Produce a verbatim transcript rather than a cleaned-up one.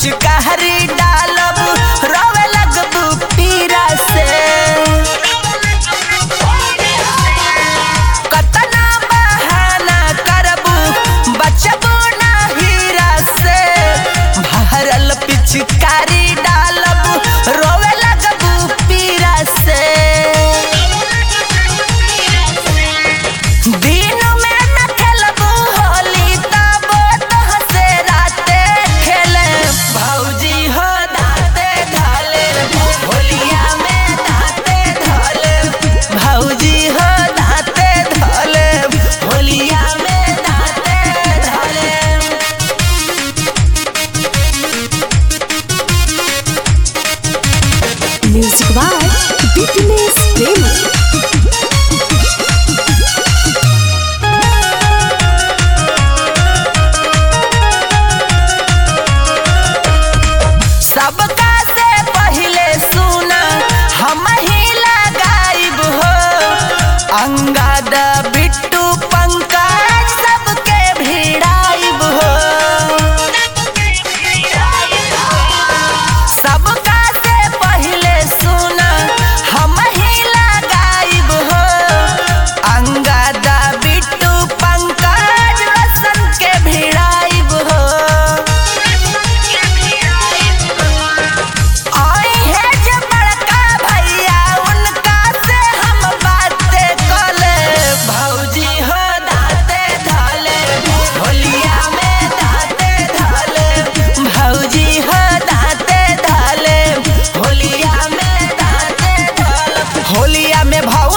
पिचकारी डालब रोवे लगबू पीरा से। कतना बहाना करबू बचबू ना हीरा से। भरल पिचकारी डालब रोवे लगबू पीरा से। दिन में न खेलबू होली तबो तोहसे राते खेले। भौजी हो दाते धले होलिया में दाते धले। भौजी हो दाते धले होलिया में दाते धले। Music by Fitness Premi। सबका से पहले सुना हम ही लगाइब हो। अंगद बिट्टू पंकज सबके भिड़ाइब हो। सबका से पहले सुना हम ही लगाइब हो। अंगद बिट्टू पंकज रसन के भिड़ाइब हो। आई है जे बड़का भैया उनका से हम बातें कले। भौजी हो दाते धले होलिया में दाते धले। भौजी हो दाते धले होलिया में दाते धले। होलिया में भौ